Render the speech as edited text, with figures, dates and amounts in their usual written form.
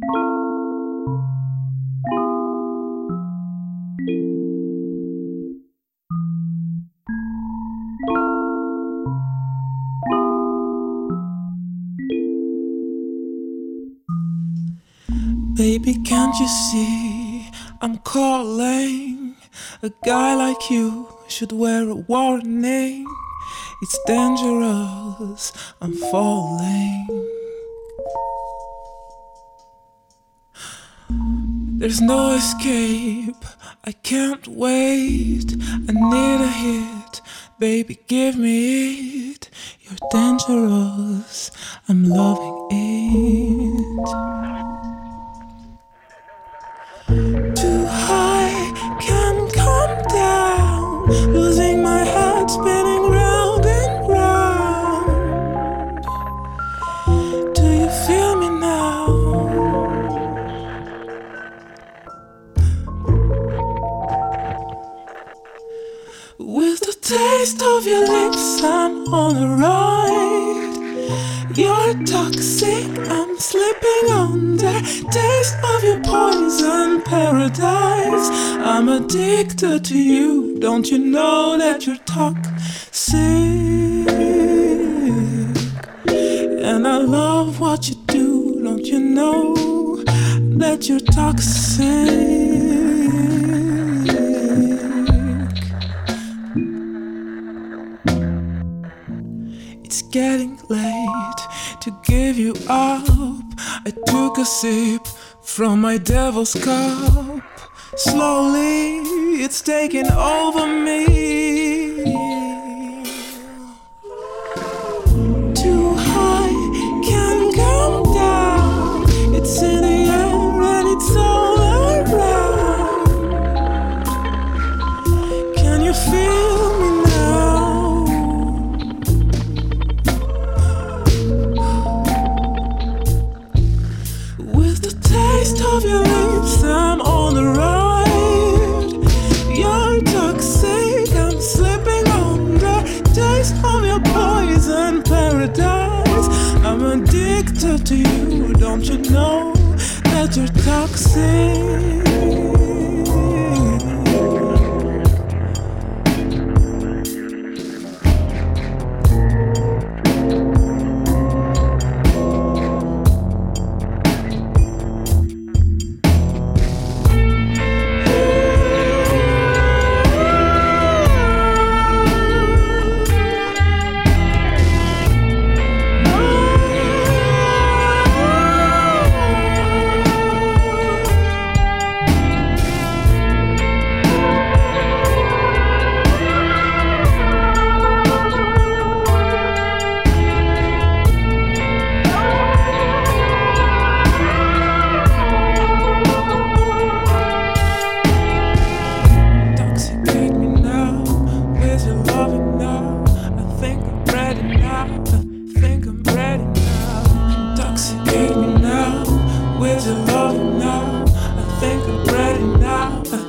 Baby, can't you see I'm calling? A guy like you should wear a warning. It's dangerous, I'm falling. There's no escape, I can't wait. I need a hit, baby, give me it. You're dangerous, I'm loving it. Too high, can't come down. Losing my head, spinning round and round. Do you feel me now? With the taste of your lips, I'm on a ride. You're toxic, I'm slipping under. Taste of your poison paradise. I'm addicted to you, don't you know that you're toxic? And I love what you do, don't you know that you're toxic? It's getting late to give you up. I took a sip from my devil's cup. Slowly, it's taking over me. Too high, can't come down. It's in the air and it's all around. Can you feel me now? With the taste of your lips, I'm on the ride. You're toxic, I'm slipping under. Taste of your poison paradise. I'm addicted to you, don't you know that you're toxic? Intoxicate me now, where's your love now? I think I'm ready now.